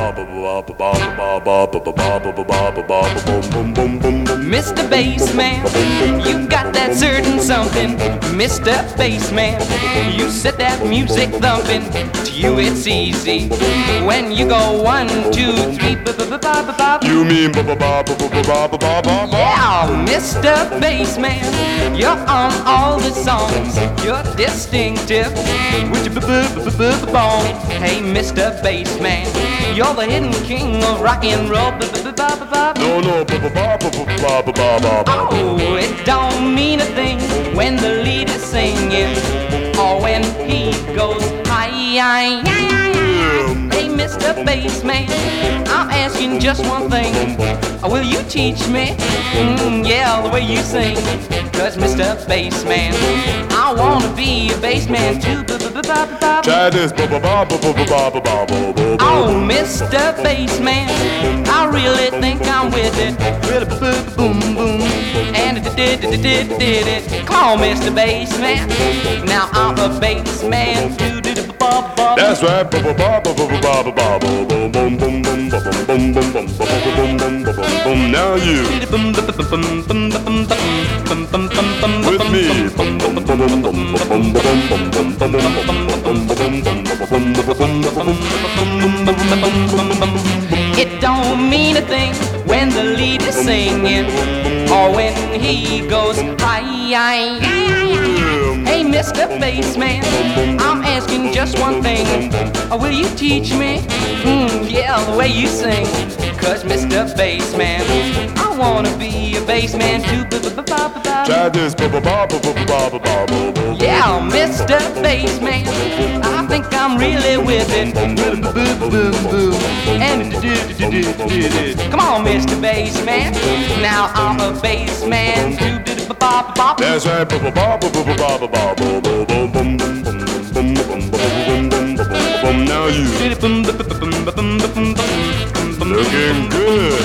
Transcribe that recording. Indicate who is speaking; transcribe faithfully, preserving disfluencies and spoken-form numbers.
Speaker 1: Mister Bassman, you got that certain something. Mister Bassman, you set that music thumping. To you it's easy when you go one, two, three.
Speaker 2: You mean ba ba ba ba ba ba ba ba ba?
Speaker 1: Yeah, Mister Bassman, you're on all the songs. You're distinctive with your b-b-b-b-bone. Hey, Mister Bassman, you're the hidden king of rock and roll.
Speaker 2: No, no, ba ba ba ba ba ba ba ba ba.
Speaker 1: Oh, it don't mean a thing when the lead is singing or when he goes high. Hey, Mister Bassman, I'm asking just one thing. Will you teach me? Mm, yeah, the way you sing. Cause Mister Bassman, I wanna be a bassman too.
Speaker 2: Try this ba ba ba ba ba ba ba ba ba ba.
Speaker 1: Oh, Mister Bassman, I really think I'm with it. Really boom boom, and it did it did it did it. Come on, Mister Bassman, now I'm a bassman too.
Speaker 2: That's right. Ba ba ba ba ba ba ba ba ba boom boom boom boom ba boom boom boom ba boom boom boom ba boom. Now you with me.
Speaker 1: It don't mean a thing when the lead is singing or when he goes high. Hey, Mister Bassman, I'm asking just one thing. Will you teach me? Mm, yeah, the way you sing. Cause Mister Bassman, I wanna be a bassman too.
Speaker 2: Try this ba ba ba ba ba ba ba ba ba.
Speaker 1: Yeah, Mister Bassman, I think I'm really with it. And come on, Mister Bassman, now I'm a bassman too.
Speaker 2: That's right. Ba ba ba ba ba ba ba ba ba ba ba boom boom boom boom boom boom boom boom. Now you looking good.